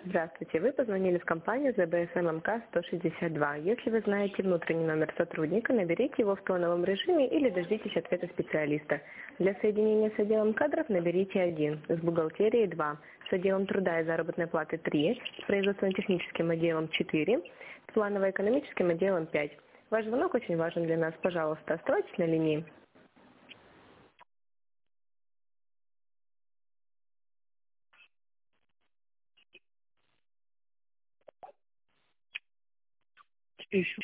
Здравствуйте, вы позвонили в компанию ЗБСММК 162. Если вы знаете внутренний номер сотрудника, наберите его в тоновом режиме или дождитесь ответа специалиста. Для соединения с отделом кадров наберите 1, с бухгалтерией 2, с отделом труда и заработной платы 3, с производственно-техническим отделом 4, с планово-экономическим отделом 5. Ваш звонок очень важен для нас. Пожалуйста, оставайтесь на линии. Что еще?